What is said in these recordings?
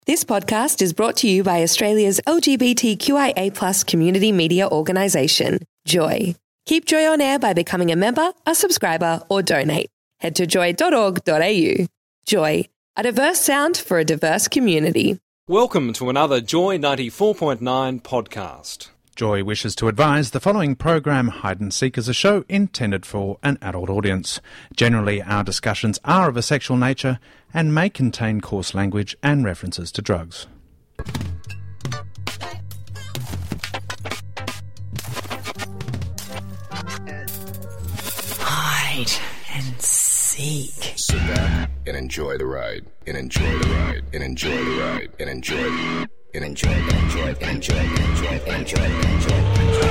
This podcast is brought to you by Australia's LGBTQIA+ community media organisation, Joy. Keep Joy on air by becoming a member, a subscriber, or donate. Head to joy.org.au. Joy, a diverse sound for a diverse community. Welcome to another Joy 94.9 podcast. Joy wishes to advise the following program, Hide and Seek, is a show intended for an adult audience. Generally, our discussions are of a sexual nature and may contain coarse language and references to drugs. Hide and seek. Sit back and enjoy the ride. And enjoy the ride. And enjoy the ride. And enjoy the and enjoy, and enjoy, and enjoy, and enjoy, and enjoy, and enjoy, and enjoy.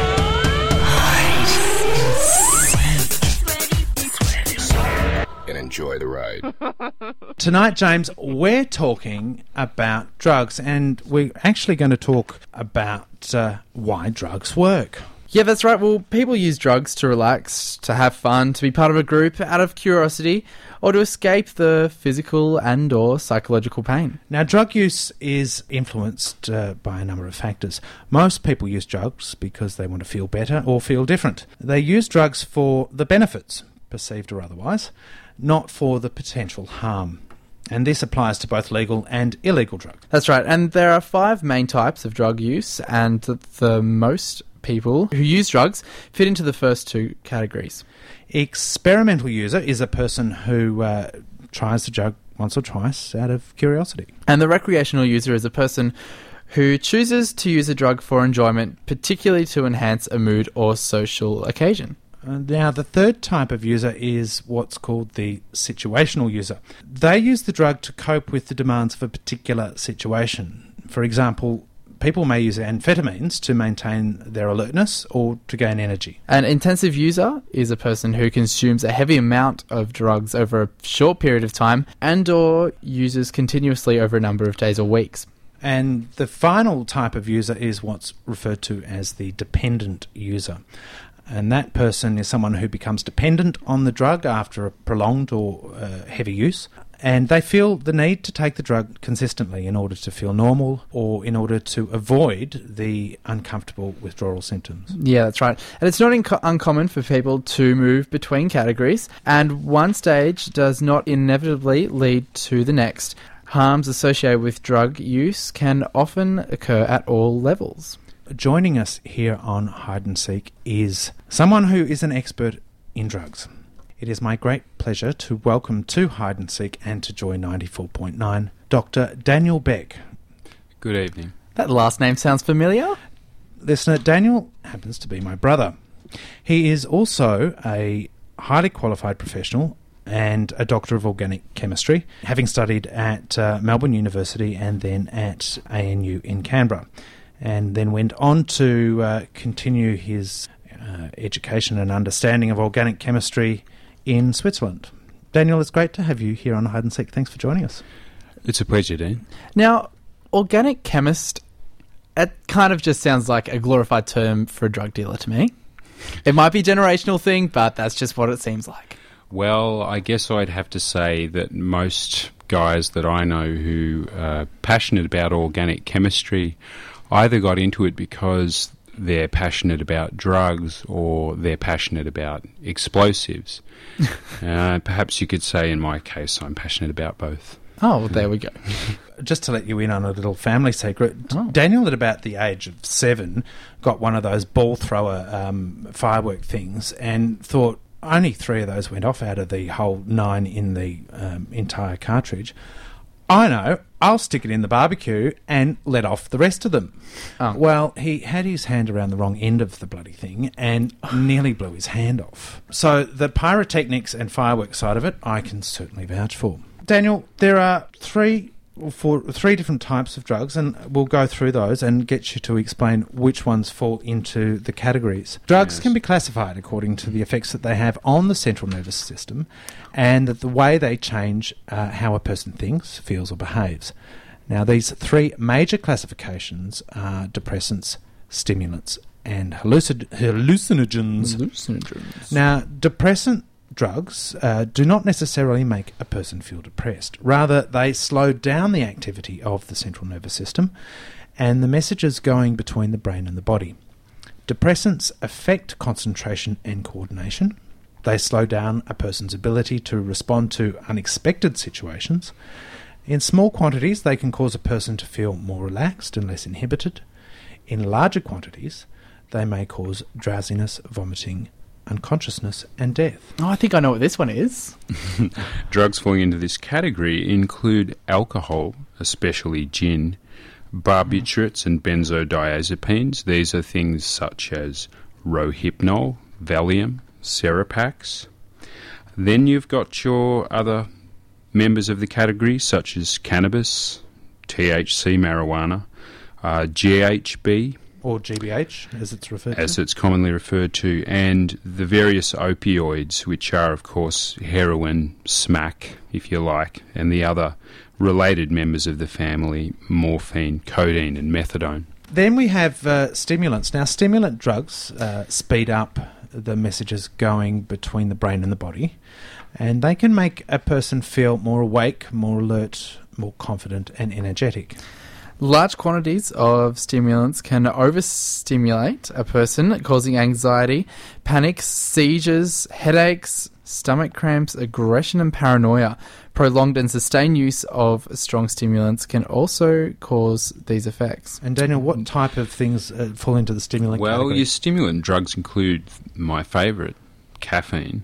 And enjoy the ride. Tonight, James, we're talking about drugs, and we're actually going to talk about why drugs work. Yeah, that's right. Well, people use drugs to relax, to have fun, to be part of a group, out of curiosity, or to escape the physical and or psychological pain. Now, drug use is influenced by a number of factors. Most people use drugs because they want to feel better or feel different. They use drugs for the benefits, perceived or otherwise, not for the potential harm. And this applies to both legal and illegal drugs. That's right. And there are 5 main types of drug use, and the most people who use drugs fit into the first 2 categories. Experimental user is a person who tries the drug once or twice out of curiosity. And the recreational user is a person who chooses to use a drug for enjoyment, particularly to enhance a mood or social occasion. Now, the third type of user is what's called the situational user. They use the drug to cope with the demands of a particular situation. For example, people may use amphetamines to maintain their alertness or to gain energy. An intensive user is a person who consumes a heavy amount of drugs over a short period of time and or uses continuously over a number of days or weeks. And the final type of user is what's referred to as the dependent user. And that person is someone who becomes dependent on the drug after a prolonged or heavy use. And they feel the need to take the drug consistently in order to feel normal or in order to avoid the uncomfortable withdrawal symptoms. Yeah, that's right. And it's not uncommon for people to move between categories, and one stage does not inevitably lead to the next. Harms associated with drug use can often occur at all levels. Joining us here on Hide and Seek is someone who is an expert in drugs. It is my great pleasure to welcome to Hide and Seek and to Joy 94.9, Dr. Daniel Beck. Good evening. That last name sounds familiar. Listener, Daniel happens to be my brother. He is also a highly qualified professional and a Doctor of Organic Chemistry, having studied at Melbourne University and then at ANU in Canberra, and then went on to continue his education and understanding of organic chemistry in Switzerland. Daniel, it's great to have you here on Hide and Seek. Thanks for joining us. It's a pleasure, Dean. Now, organic chemist, it kind of just sounds like a glorified term for a drug dealer to me. It might be a generational thing, but that's just what it seems like. Well, I guess I'd have to say that most guys that I know who are passionate about organic chemistry either got into it because they're passionate about drugs or they're passionate about explosives. Perhaps you could say, in my case, I'm passionate about both. Oh, well, there we go. Just to let you in on a little family secret, Daniel at about the age of 7 got one of those ball thrower firework things and thought only 3 of those went off out of the whole 9 in the entire cartridge. I know, I'll stick it in the barbecue and let off the rest of them. Oh. Well, he had his hand around the wrong end of the bloody thing and nearly blew his hand off. So the pyrotechnics and fireworks side of it, I can certainly vouch for. Daniel, there are 3 different types of drugs, and we'll go through those and get you to explain which ones fall into the categories. Drugs can be classified according to the effects that they have on the central nervous system and the way they change how a person thinks, feels or behaves. Now, these 3 major classifications are depressants, stimulants and hallucinogens. Now, depressant drugs do not necessarily make a person feel depressed. Rather, they slow down the activity of the central nervous system and the messages going between the brain and the body. Depressants affect concentration and coordination. They slow down a person's ability to respond to unexpected situations. In small quantities, they can cause a person to feel more relaxed and less inhibited. In larger quantities, they may cause drowsiness, vomiting, unconsciousness, and death. Oh, I think I know what this one is. Drugs falling into this category include alcohol, especially gin, barbiturates and benzodiazepines. These are things such as Rohypnol, Valium, Seropax. Then you've got your other members of the category, such as cannabis, THC, marijuana, GHB, or GBH, as it's referred to. As it's commonly referred to, and the various opioids, which are, of course, heroin, smack, if you like, and the other related members of the family, morphine, codeine, and methadone. Then we have stimulants. Now, stimulant drugs speed up the messages going between the brain and the body, and they can make a person feel more awake, more alert, more confident, and energetic. Large quantities of stimulants can overstimulate a person, causing anxiety, panic, seizures, headaches, stomach cramps, aggression and paranoia. Prolonged and sustained use of strong stimulants can also cause these effects. And Daniel, what type of things fall into the stimulant Well, category? your stimulant drugs include my favourite, caffeine.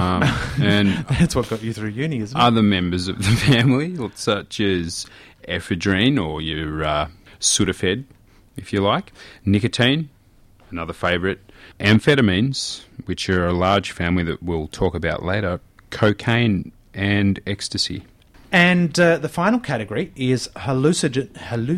And that's what got you through uni, isn't it? Other members of the family, such as ephedrine or your Sudafed, if you like, nicotine, another favourite, amphetamines, which are a large family that we'll talk about later, cocaine and ecstasy. And the final category is hallucinogens.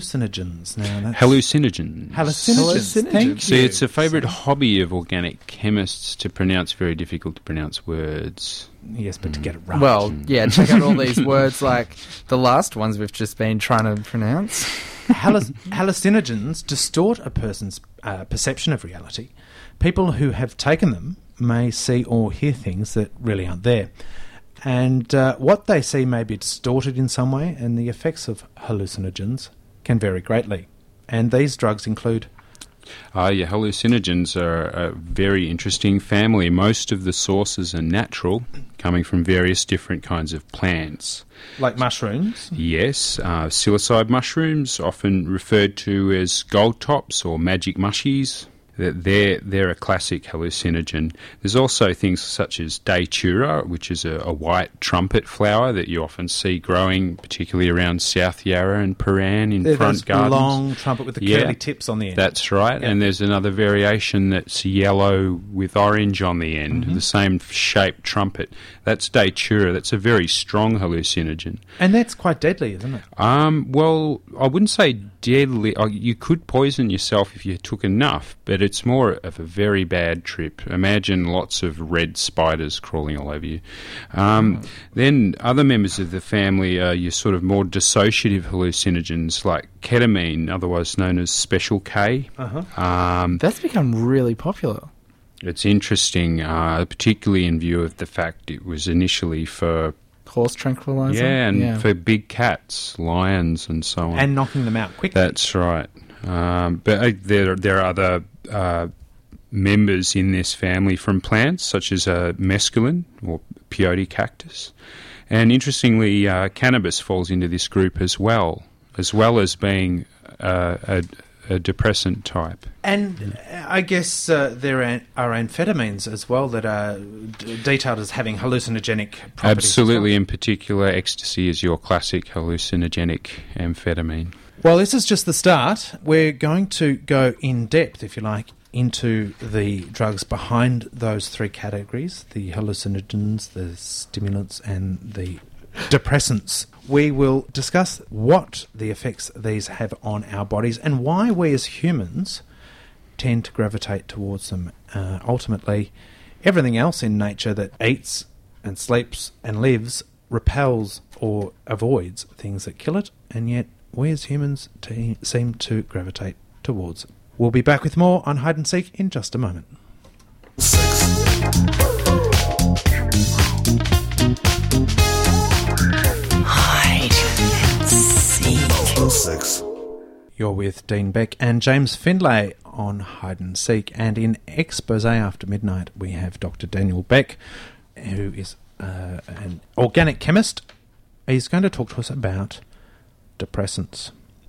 Now, that's Hallucinogens. Thank you. See, it's a favourite hobby of organic chemists to pronounce very difficult to pronounce words. Yes, but to get it right. Well, yeah, check out all these words like the last ones we've just been trying to pronounce. Hallucinogens distort a person's perception of reality. People who have taken them may see or hear things that really aren't there. And what they see may be distorted in some way, and the effects of hallucinogens can vary greatly. And these drugs include... Yeah, hallucinogens are a very interesting family. Most of the sources are natural, coming from various different kinds of plants. Like mushrooms? Yes, psilocybe mushrooms, often referred to as gold tops or magic mushies. They're a classic hallucinogen. There's also things such as datura, which is a white trumpet flower that you often see growing, particularly around South Yarra and Paran in front gardens. Long trumpet with the curly tips on the end. That's right. Yeah. And there's another variation that's yellow with orange on the end, the same shaped trumpet. That's datura. That's a very strong hallucinogen. And that's quite deadly, isn't it? Well, I wouldn't say deadly. You could poison yourself if you took enough, but it's more of a very bad trip. Imagine lots of red spiders crawling all over you. Then other members of the family are your sort of more dissociative hallucinogens like ketamine, otherwise known as Special K. That's become really popular. It's interesting, particularly in view of the fact it was initially for... Horse tranquilizer? Yeah, and for big cats, lions and so on. And knocking them out quickly. That's right. But there are other members in this family from plants, such as mescaline or peyote cactus. And interestingly, cannabis falls into this group as well as being a depressant type. And I guess there are amphetamines as well that are detailed as having hallucinogenic properties. Absolutely. As well. In particular, ecstasy is your classic hallucinogenic amphetamine. Well, this is just the start. We're going to go in depth, if you like, into the drugs behind those three categories, the hallucinogens, the stimulants, and the depressants. We will discuss what the effects these have on our bodies and why we as humans tend to gravitate towards them. Ultimately, everything else in nature that eats and sleeps and lives repels or avoids things that kill it, and yet we as humans seem to gravitate towards it. We'll be back with more on Hide and Seek in just a moment. sex. You're with Dean Beck and James Findlay on Hide and Seek, and in Expose After Midnight we have Dr. Daniel Beck, who is an organic chemist. He's going to talk to us about depressants.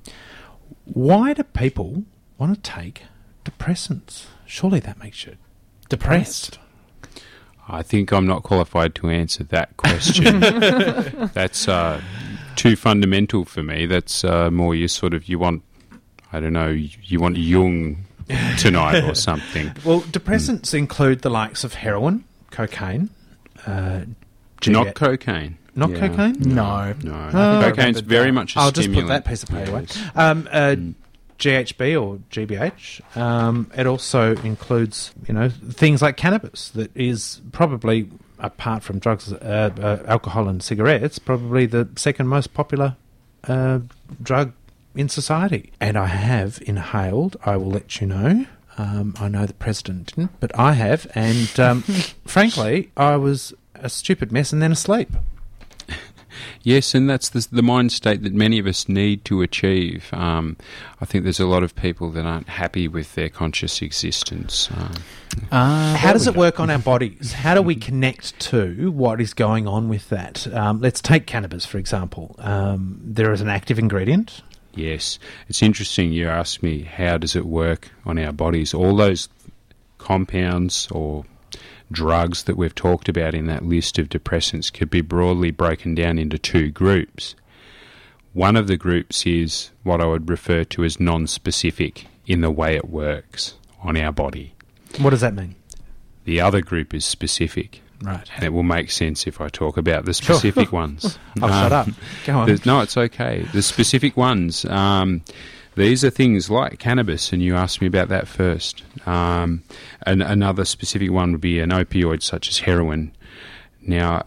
Why do people want to take depressants? Surely that makes you depressed. I think I'm not qualified to answer that question. That's too fundamental for me. That's more you want, I don't know, you want Jung tonight or something. Well, depressants include the likes of heroin, cocaine, not cocaine. Not cocaine? No. Cocaine's very much a I'll stimulant. just put that piece of paper away. GHB or GBH. It also includes, things like cannabis. That is probably, apart from drugs, alcohol and cigarettes, probably the second most popular drug in society. And I have inhaled. I will let you know. I know the president didn't, but I have. And frankly, I was a stupid mess and then asleep. Yes, and that's the mind state that many of us need to achieve. I think there's a lot of people that aren't happy with their conscious existence. How does it work on our bodies? How do we connect to what is going on with that? Let's take cannabis, for example. There is an active ingredient. Yes. It's interesting you asked me, how does it work on our bodies? All those compounds or drugs that we've talked about in that list of depressants could be broadly broken down into two groups. One of the groups is what I would refer to as non-specific in the way it works on our body. What does that mean? The other group is specific. Right. And it will make sense if I talk about the specific ones. I'll shut up. Go on. No, it's okay. The specific ones, these are things like cannabis, and you asked me about that first. And another specific one would be an opioid such as heroin. Now,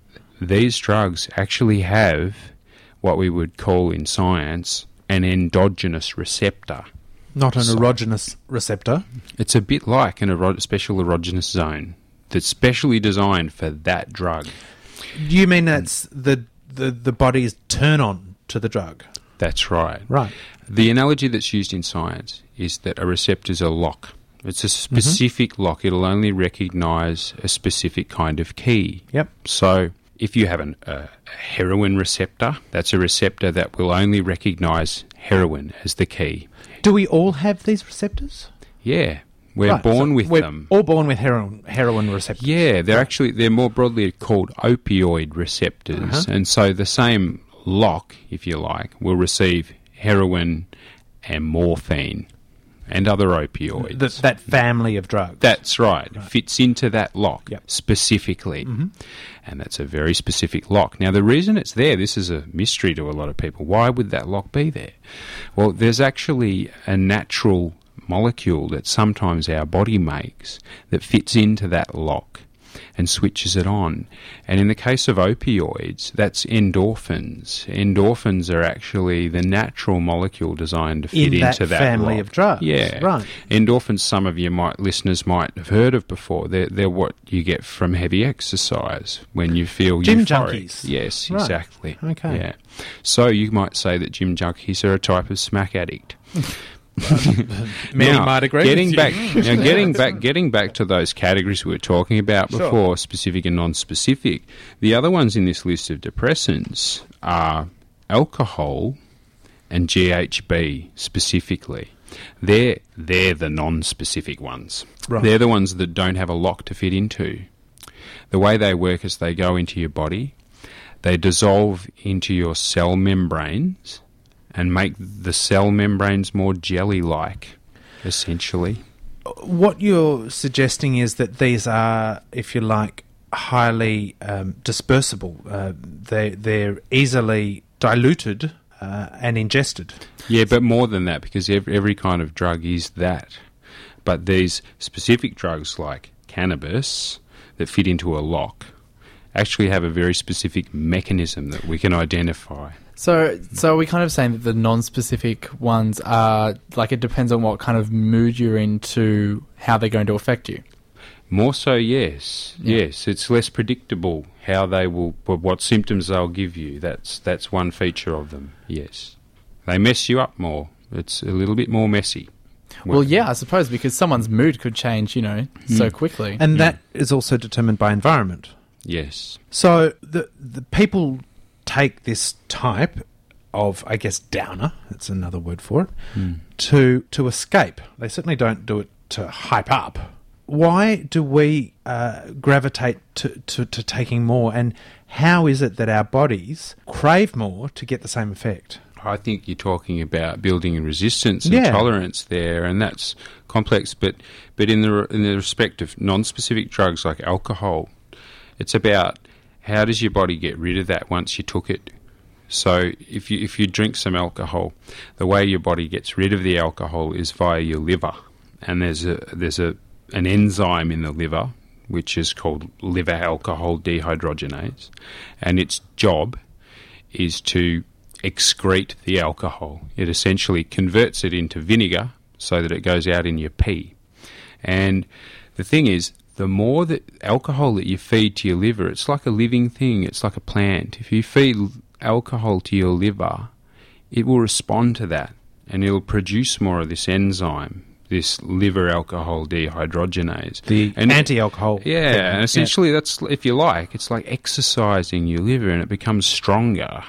these drugs actually have what we would call in science an endogenous receptor. Not an erogenous receptor. It's a bit like a special erogenous zone that's specially designed for that drug. You mean that's the body's turn on to the drug? That's right. Right. The analogy that's used in science is that a receptor is a lock. It's a specific lock. It'll only recognise a specific kind of key. Yep. So if you have a heroin receptor, that's a receptor that will only recognise heroin as the key. Do we all have these receptors? Yeah. We're born with them. All born with heroin receptors. Yeah, they're more broadly called opioid receptors. And so the same lock, if you like, will receive heroin and morphine and other opioids. That family of drugs. That's right. It fits into that lock specifically. Mm-hmm. And that's a very specific lock. Now, the reason it's there, this is a mystery to a lot of people. Why would that lock be there? Well, there's actually a natural molecule that sometimes our body makes that fits into that lock and switches it on. And in the case of opioids, that's endorphins. Endorphins are actually the natural molecule designed to fit into that family lock. of drugs. Yeah. Right. Endorphins, some of you listeners might have heard of before. They're what you get from heavy exercise when you feel gym euphoric. junkies. Yes, Right. exactly. Okay. Yeah. So you might say that gym junkies are a type of smack addict. Many might agree. Getting back to those categories we were talking about before, specific and non-specific. The other ones in this list of depressants are alcohol and GHB specifically. They're the non-specific ones. Right. They're the ones that don't have a lock to fit into. The way they work is they go into your body, they dissolve into your cell membranes, and make the cell membranes more jelly-like, essentially. What you're suggesting is that these are, if you like, highly dispersible. They're easily diluted and ingested. Yeah, but more than that, because every kind of drug is that. But these specific drugs like cannabis that fit into a lock actually have a very specific mechanism that we can identify. So are we kind of saying that the non-specific ones are, like, it depends on what kind of mood you're in to how they're going to affect you? More so, yes. Yeah. Yes, it's less predictable how they will, what symptoms they'll give you. That's one feature of them, yes. They mess you up more. It's a little bit more messy. Well, yeah, I suppose, because someone's mood could change, so quickly. And that is also determined by environment. Yes. So the people take this type of, I guess, downer, that's another word for it, to escape. They certainly don't do it to hype up. Why do we gravitate to taking more, and how is it that our bodies crave more to get the same effect? I think you're talking about building in resistance and tolerance there, and that's complex. But in the respect of non-specific drugs like alcohol, it's about how does your body get rid of that once you took it. So if you drink some alcohol, the way your body gets rid of the alcohol is via your liver, and there's an enzyme in the liver which is called liver alcohol dehydrogenase, and its job is to excrete the alcohol. It essentially converts it into vinegar so that it goes out in your pee. And the thing is, the more that alcohol that you feed to your liver, it's like a living thing, it's like a plant. If you feed alcohol to your liver, it will respond to that, and it'll produce more of this enzyme, this liver alcohol dehydrogenase. The anti-alcohol. Yeah, and essentially that's, if you like, it's like exercising your liver, and it becomes stronger.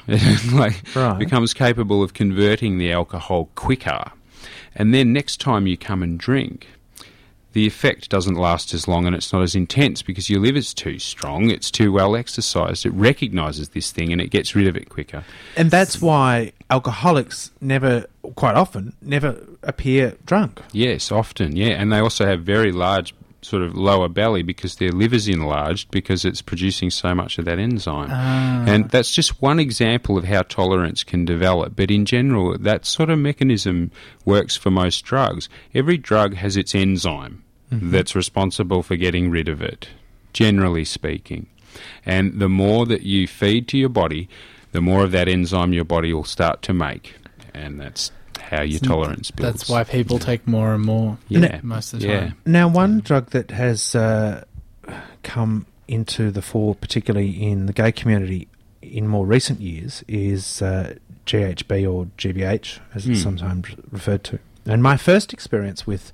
It becomes capable of converting the alcohol quicker. And then next time you come and drink, the effect doesn't last as long and it's not as intense because your liver's too strong, it's too well exercised, it recognises this thing and it gets rid of it quicker. And that's why alcoholics quite often never appear drunk. Yes, often, yeah. And they also have very large sort of lower belly because their liver's enlarged because it's producing so much of that enzyme. And that's just one example of how tolerance can develop. But in general, that sort of mechanism works for most drugs. Every drug has its enzyme that's responsible for getting rid of it, generally speaking. And the more that you feed to your body, the more of that enzyme your body will start to make. And that's how your tolerance builds. That's why people take more and more most of the time. Now, one drug that has come into the fore, particularly in the gay community in more recent years, is GHB or GBH, as it's sometimes referred to. And my first experience with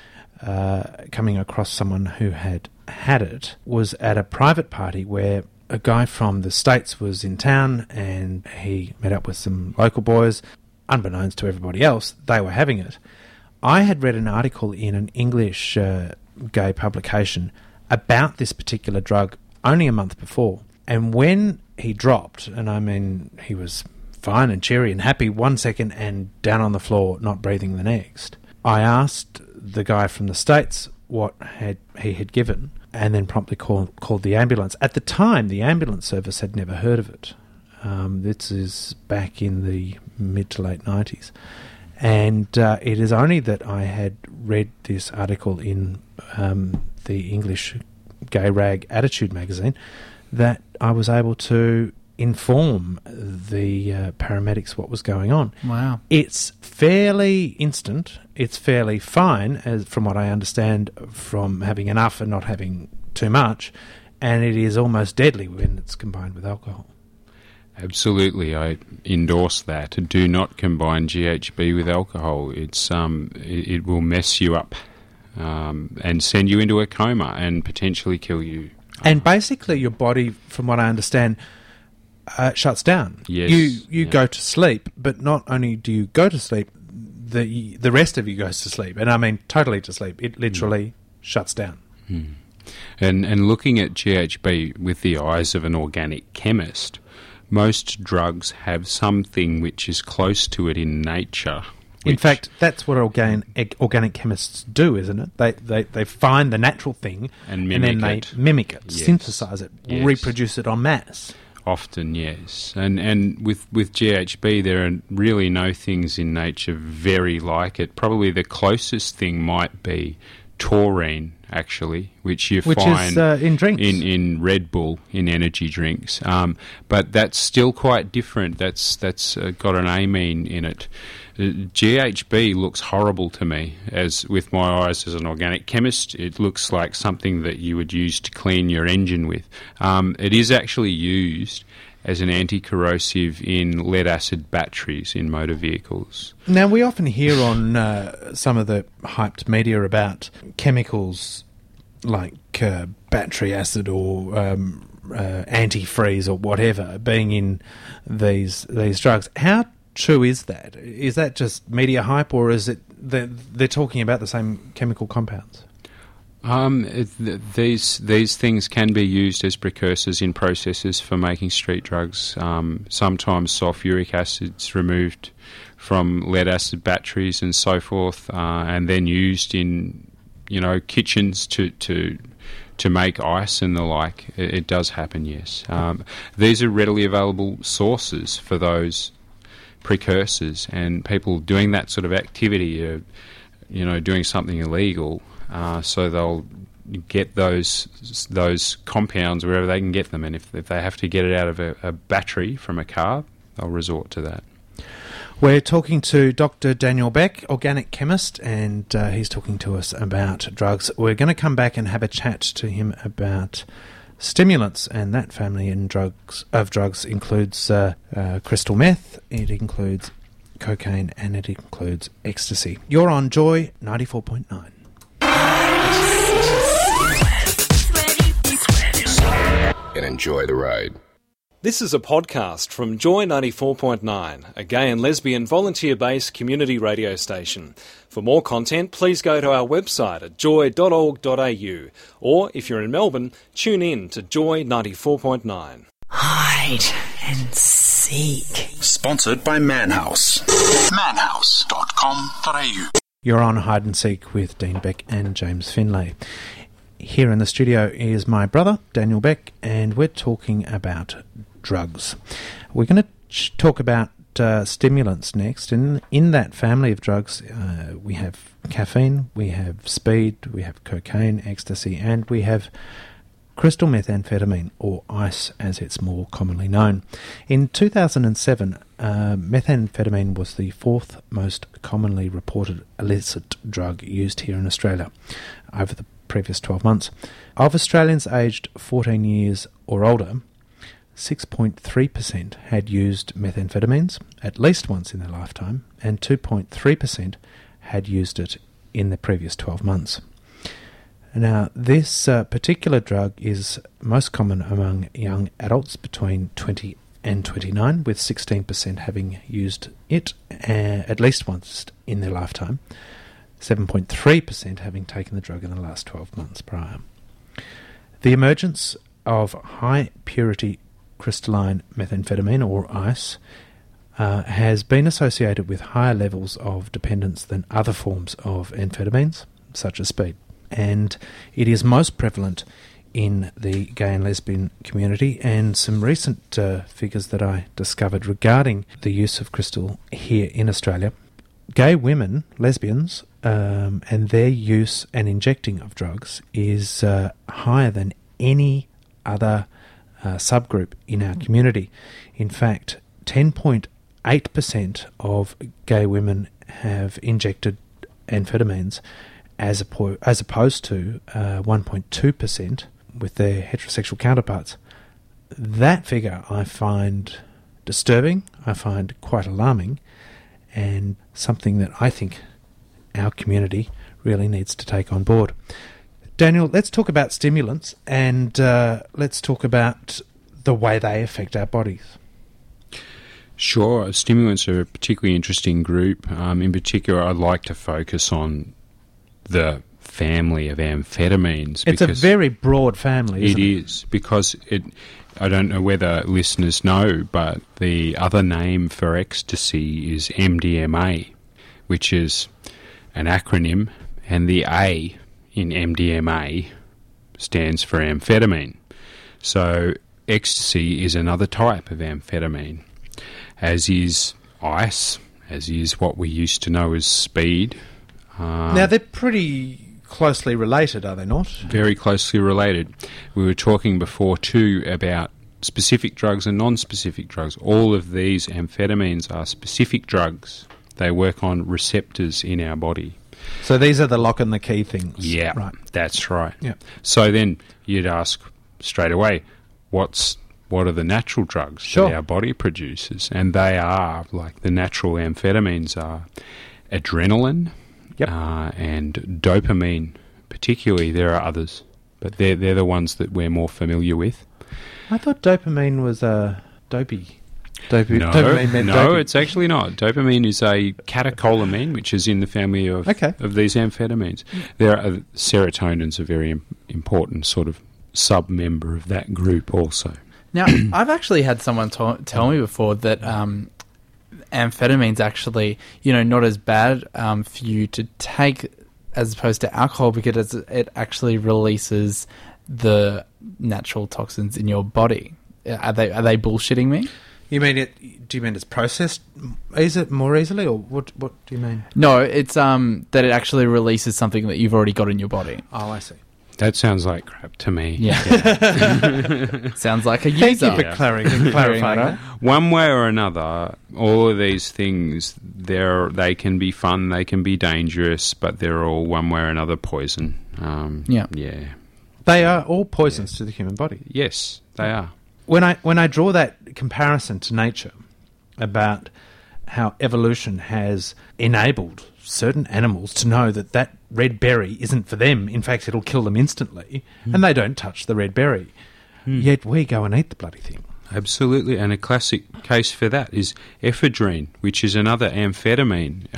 coming across someone who had it was at a private party where a guy from the States was in town and he met up with some local boys. Unbeknownst to everybody else, they were having it. I had read an article in an English gay publication about this particular drug only a month before. And when he dropped, and I mean he was fine and cheery and happy one second and down on the floor, not breathing the next, I asked the guy from the States what he had given and then promptly called the ambulance. At the time, the ambulance service had never heard of it. This is back in the mid to late 90s. And it is only that I had read this article in the English gay rag Attitude magazine that I was able to inform the paramedics what was going on. Wow. It's fairly instant. It's fairly fine, as from what I understand from having enough and not having too much. And it is almost deadly when it's combined with alcohol. Absolutely, I endorse that. Do not combine GHB with alcohol. It will mess you up and send you into a coma and potentially kill you. And basically your body, from what I understand, shuts down. Yes. You go to sleep, but not only do you go to sleep, the rest of you goes to sleep. And I mean totally to sleep. It literally shuts down. And looking at GHB with the eyes of an organic chemist, most drugs have something which is close to it in nature. In fact, that's what organic chemists do, isn't it? They find the natural thing and then they mimic it, yes. synthesize it, reproduce it en masse. Often, yes. And with GHB, there are really no things in nature very like it. Probably the closest thing might be taurine, actually, which find is in drinks, in Red Bull, in energy drinks. But that's still quite different. That's got an amine in it. GHB looks horrible to me, as with my eyes as an organic chemist. It looks like something that you would use to clean your engine with. It is actually used as an anti-corrosive in lead-acid batteries in motor vehicles. Now, we often hear on some of the hyped media about chemicals like battery acid or antifreeze or whatever being in these drugs. How true is that? Is that just media hype, or is it they're talking about the same chemical compounds? These things can be used as precursors in processes for making street drugs. Sometimes sulfuric acid's removed from lead-acid batteries and so forth, and then used in kitchens to make ice and the like. It does happen, yes. These are readily available sources for those precursors, and people doing that sort of activity are, doing something illegal. So they'll get those compounds wherever they can get them, and if they have to get it out of a battery from a car, they'll resort to that. We're talking to Dr. Daniel Beck, organic chemist, and he's talking to us about drugs. We're going to come back and have a chat to him about stimulants, and that family of drugs includes crystal meth, it includes cocaine, and it includes ecstasy. You're on Joy 94.9. And enjoy the ride. This is a podcast from Joy 94.9, a gay and lesbian volunteer-based community radio station. For more content, please go to our website at joy.org.au, or if you're in Melbourne, tune in to Joy 94.9. Hide and seek. Sponsored by Manhouse. manhouse.com.au. You're on Hide and Seek with Dean Beck and James Finlay. Here in the studio is my brother, Daniel Beck, and we're talking about drugs. We're going to talk about stimulants next. And in that family of drugs, we have caffeine, we have speed, we have cocaine, ecstasy, and we have crystal methamphetamine, or ice as it's more commonly known. In 2007, methamphetamine was the fourth most commonly reported illicit drug used here in Australia over the previous 12 months. Of Australians aged 14 years or older, 6.3% had used methamphetamines at least once in their lifetime, and 2.3% had used it in the previous 12 months. Now, this particular drug is most common among young adults between 20 and 29, with 16% having used it at least once in their lifetime, 7.3% having taken the drug in the last 12 months prior. The emergence of high-purity crystalline methamphetamine, or ice, has been associated with higher levels of dependence than other forms of amphetamines, such as speed. And it is most prevalent in the gay and lesbian community, and some recent figures that I discovered regarding the use of crystal here in Australia. Gay women, lesbians, and their use and injecting of drugs is higher than any other subgroup in our community. In fact, 10.8% of gay women have injected amphetamines, as opposed to 1.2% with their heterosexual counterparts. That figure I find disturbing, I find quite alarming, and something that I think our community really needs to take on board. Daniel, let's talk about stimulants, and let's talk about the way they affect our bodies. Sure. Stimulants are a particularly interesting group. In particular, I'd like to focus on the family of amphetamines. It's a very broad family, isn't it? It is, because I don't know whether listeners know, but the other name for ecstasy is MDMA, which is an acronym, and the A in MDMA stands for amphetamine. So ecstasy is another type of amphetamine, as is ice, as is what we used to know as speed. Now, they're pretty closely related, are they not? Very closely related. We were talking before too about specific drugs and non-specific drugs. All of these amphetamines are specific drugs. They work on receptors in our body. So these are the lock and the key things. Yeah, right. That's right. Yeah. So then you'd ask straight away, what's what are the natural drugs Sure. that our body produces, and they are, like the natural amphetamines are adrenaline Yep. and dopamine particularly. There are others, but they're the ones that we're more familiar with. I thought dopamine was dopey. Dopamine meant No, dopey. it's actually not. Dopamine is a catecholamine, which is in the family of these amphetamines. There are serotonin's a very important sort of sub-member of that group also. Now, I've actually had someone tell me before that amphetamines actually, not as bad for you to take as opposed to alcohol because it actually releases the natural toxins in your body. Are they bullshitting me? You mean it? Do you mean it's processed? Is it more easily, or what? What do you mean? No, it's that it actually releases something that you've already got in your body. Oh, I see. That sounds like crap to me. Yeah. Sounds like a Thank user. you for clarifying that. One way or another, all of these things, they can be fun, they can be dangerous, but they're all one way or another poison. Yeah. They are all poisons to the human body. Yes, they are. When I draw that comparison to nature about how evolution has enabled certain animals to know that red berry isn't for them, in fact it'll kill them instantly, and they don't touch the red berry, yet we go and eat the bloody thing. Absolutely, and a classic case for that is ephedrine, which is another amphetamine.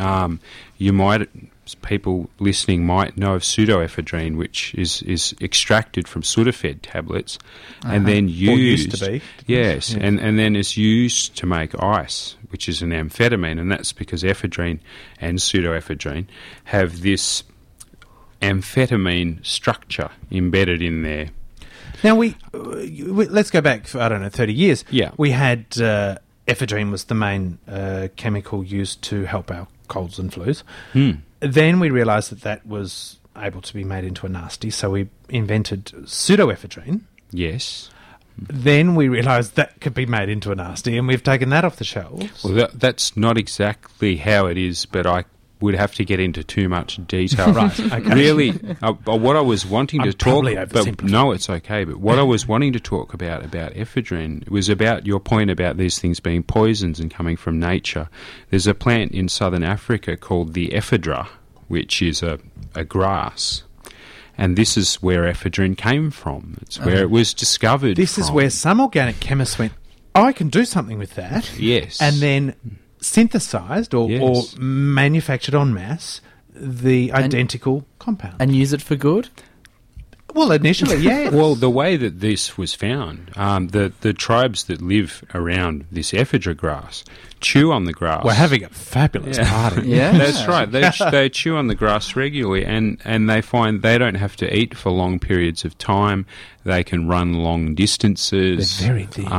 People listening might know of pseudoephedrine, which is extracted from Sudafed tablets and then used... Or used to be. Yes, and then it's used to make ice, which is an amphetamine, and that's because ephedrine and pseudoephedrine have this amphetamine structure embedded in there. Now, let's go back, 30 years. Yeah. We had ephedrine was the main chemical used to help our colds and flus. Then we realised that was able to be made into a nasty, so we invented pseudoephedrine. Yes. Then we realised that could be made into a nasty, and we've taken that off the shelves. Well, that's not exactly how it is, but I would have to get into too much detail. Right, okay. Really, what I was wanting to talk probably about... oversimplifying. No, it's okay, but what I was wanting to talk about ephedrine was about your point about these things being poisons and coming from nature. There's a plant in southern Africa called the ephedra, which is a grass. And this is where ephedrine came from. It's where it was discovered This is from. where some organic chemists went, I can do something with that. Yes. And then synthesised or manufactured en masse the identical compound. And use it for good? Well, initially, yeah. Well, the way that this was found, the tribes that live around this ephedra grass chew on the grass. We're having a fabulous party. Yeah. That's right. They chew on the grass regularly, and they find they don't have to eat for long periods of time. They can run long distances. They're very thin.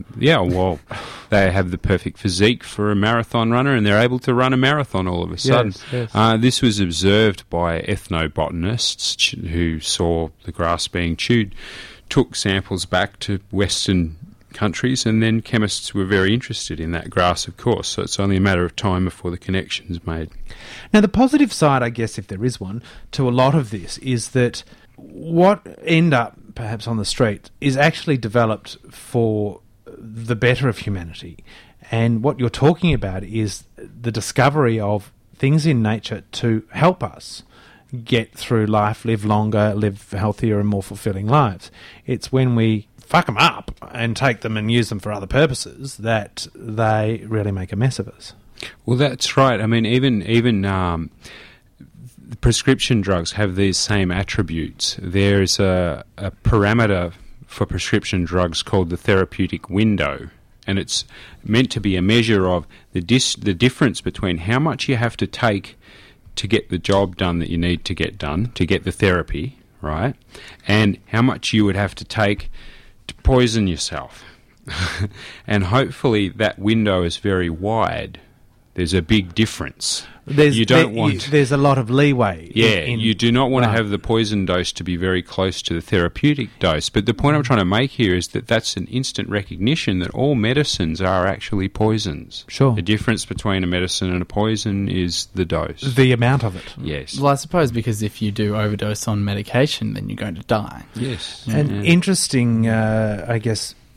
They have the perfect physique for a marathon runner, and they're able to run a marathon all of a sudden. Yes. This was observed by ethnobotanists who saw the grass being chewed, took samples back to Western countries, and then chemists were very interested in that grass, of course, so it's only a matter of time before the connection's made. Now, the positive side, I guess, if there is one, to a lot of this is that what end up perhaps on the street is actually developed for the better of humanity. And what you're talking about is the discovery of things in nature to help us get through life, live longer, live healthier and more fulfilling lives. It's when we fuck them up and take them and use them for other purposes that they really make a mess of us. Well, that's right. I mean, even prescription drugs have these same attributes. There's a parameter for prescription drugs called the therapeutic window, and it's meant to be a measure of the difference between how much you have to take to get the job done that you need to get done, to get the therapy, right, and how much you would have to take to poison yourself. And hopefully that window is very wide. There's a big difference. There's a lot of leeway. Yeah, you do not want to have the poison dose to be very close to the therapeutic dose. But the point I'm trying to make here is that that's an instant recognition that all medicines are actually poisons. Sure. The difference between a medicine and a poison is the dose. The amount of it. Yes. Well, I suppose because if you do overdose on medication, then you're going to die. Yes. And interesting, I guess,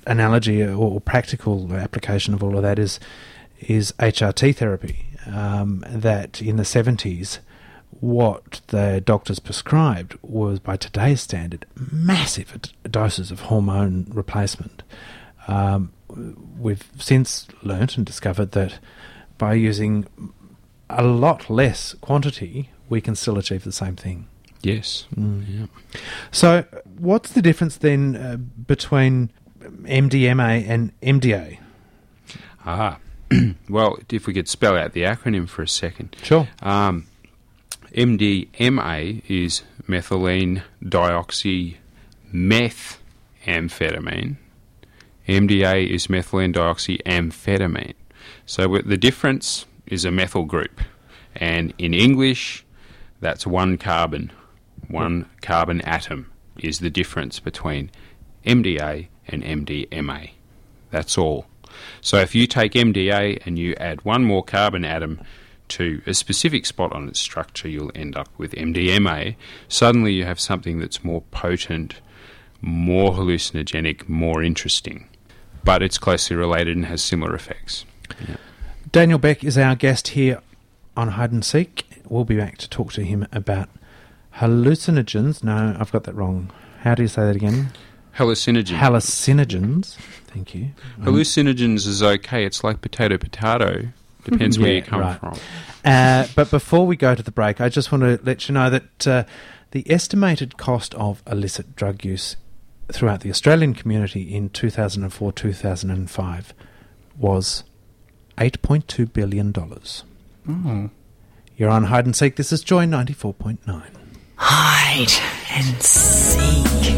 analogy or practical application of all of that is HRT therapy. That in the 70s, what the doctors prescribed was, by today's standard, massive doses of hormone replacement. We've since learnt and discovered that by using a lot less quantity, we can still achieve the same thing. Yes. Yeah. So what's the difference then between MDMA and MDA? Well, if we could spell out the acronym for a second. Sure. MDMA is methylene dioxymethamphetamine. MDA is methylene dioxyamphetamine. So the difference is a methyl group. And in English, that's one carbon atom is the difference between MDA and MDMA. That's all. So if you take MDA and you add one more carbon atom to a specific spot on its structure, you'll end up with MDMA. Suddenly you have something that's more potent, more hallucinogenic, more interesting. But it's closely related and has similar effects. Yeah. Daniel Beck is our guest here on Hide and Seek. We'll be back to talk to him about hallucinogens. No, I've got that wrong. How do you say that again? Hallucinogens. Hallucinogens. Thank you. Hallucinogens is okay. It's like potato. Depends where you come from. But before we go to the break, I just want to let you know that the estimated cost of illicit drug use throughout the Australian community in 2004-2005 was $8.2 billion. Oh. You're on Hide and Seek. This is Joy 94.9. Hide and seek.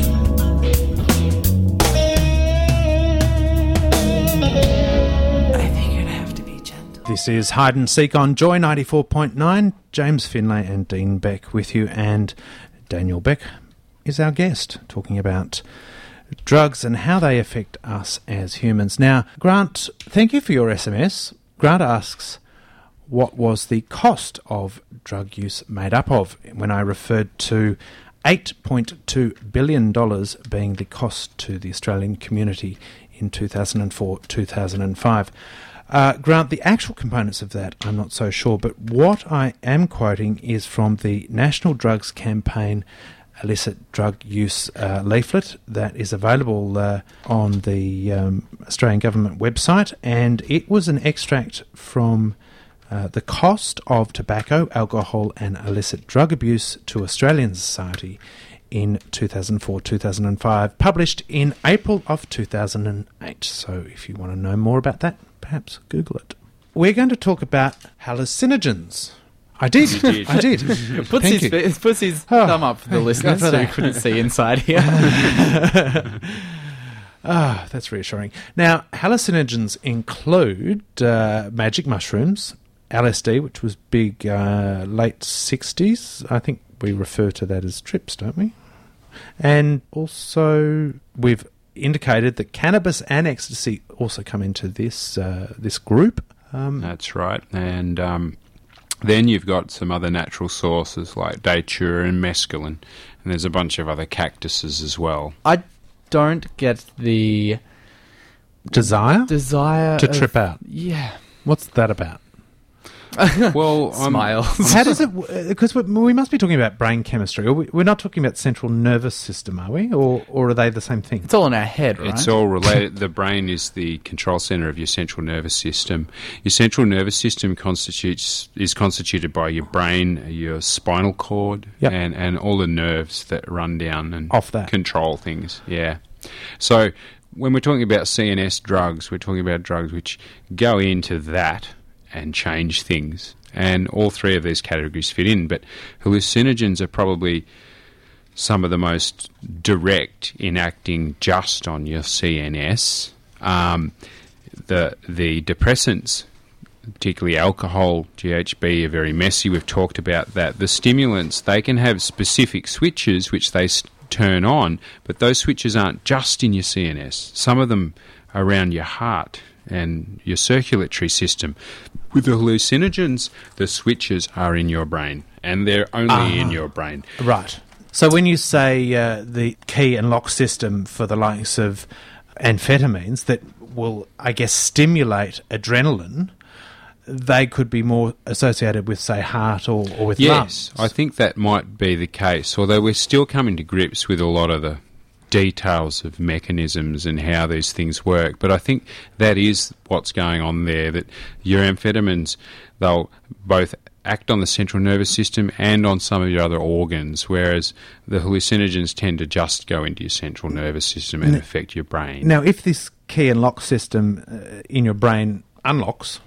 This is Hide and Seek on Joy 94.9. James Finlay and Dean Beck with you, and Daniel Beck is our guest, talking about drugs and how they affect us as humans. Now, Grant, thank you for your SMS. Grant asks, what was the cost of drug use made up of? When I referred to $8.2 billion being the cost to the Australian community in 2004-2005. Grant, the actual components of that I'm not so sure, but what I am quoting is from the National Drugs Campaign illicit drug use leaflet that is available on the Australian Government website, and it was an extract from the cost of tobacco, alcohol and illicit drug abuse to Australian society in 2004-2005, published in April of 2008. So if you want to know more about that, perhaps Google it. We're going to talk about hallucinogens. I did. I did. It puts his thumb up for the listeners who couldn't see inside here. That's reassuring. Now, hallucinogens include magic mushrooms, LSD, which was big late 60s. I think we refer to that as trips, don't we? And also we've indicated that cannabis and ecstasy also come into this group. That's right. And then you've got some other natural sources like datura and mescaline, and there's a bunch of other cactuses as well. I don't get the desire to trip out. Yeah. What's that about? Well, smiles. How does it? Because we must be talking about brain chemistry. Or we're not talking about central nervous system, are we? Or are they the same thing? It's all in our head, right? It's all related. The brain is the control center of your central nervous system. Your central nervous system is constituted by your brain, your spinal cord, and all the nerves that run down and control things. Yeah. So when we're talking about CNS drugs, we're talking about drugs which go into that and change things. And all three of these categories fit in. But hallucinogens are probably some of the most direct in acting just on your CNS. The depressants, particularly alcohol, GHB, are very messy. We've talked about that. The stimulants, they can have specific switches which they turn on, but those switches aren't just in your CNS. Some of them are around your heart and your circulatory system. With the hallucinogens, the switches are in your brain, and they're only in your brain. Right. So when you say the key and lock system for the likes of amphetamines that will, I guess, stimulate adrenaline, they could be more associated with, say, heart or with lungs. Yes, I think that might be the case, although we're still coming to grips with a lot of the details of mechanisms and how these things work. But I think that is what's going on there, that your amphetamines, they'll both act on the central nervous system and on some of your other organs, whereas the hallucinogens tend to just go into your central nervous system and affect your brain. Now, if this key and lock system in your brain unlocks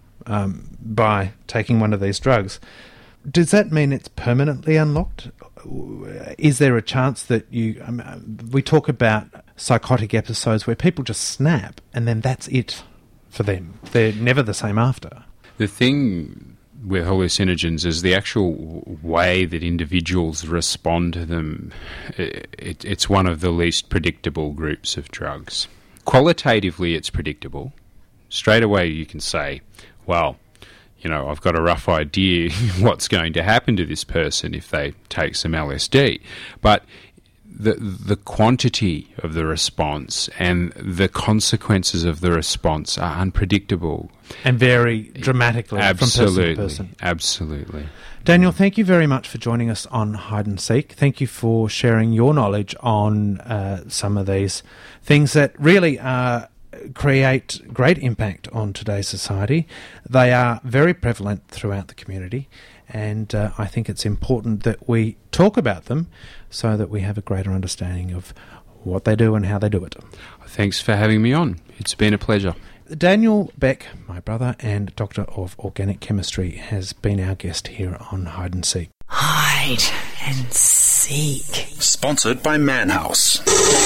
by taking one of these drugs, does that mean it's permanently unlocked? Is there a chance that we talk about psychotic episodes where people just snap and then that's it for them? They're never the same after. The thing with hallucinogens is the actual way that individuals respond to them. It's one of the least predictable groups of drugs. Qualitatively, it's predictable. Straight away you can say, well, I've got a rough idea what's going to happen to this person if they take some LSD. But the quantity of the response and the consequences of the response are unpredictable. And vary dramatically from person to person. Absolutely. Daniel, thank you very much for joining us on Hide and Seek. Thank you for sharing your knowledge on some of these things that really create great impact on today's society. They are very prevalent throughout the community, and I think it's important that we talk about them so that we have a greater understanding of what they do and how they do it. Thanks for having me on. It's been a pleasure. Daniel Beck, my brother and Doctor of Organic Chemistry, has been our guest here on Hide and Seek. Hide and Seek. Sponsored by Manhouse.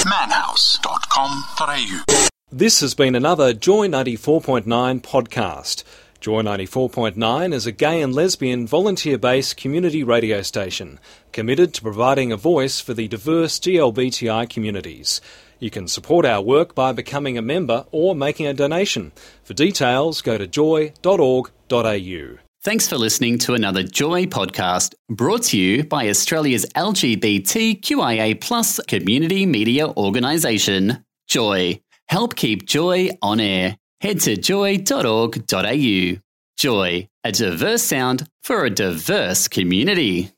manhouse.com.au. This has been another Joy 94.9 podcast. Joy 94.9 is a gay and lesbian volunteer-based community radio station committed to providing a voice for the diverse GLBTI communities. You can support our work by becoming a member or making a donation. For details, go to joy.org.au. Thanks for listening to another Joy podcast brought to you by Australia's LGBTQIA+ community media organisation, Joy. Help keep Joy on air. Head to joy.org.au. Joy, a diverse sound for a diverse community.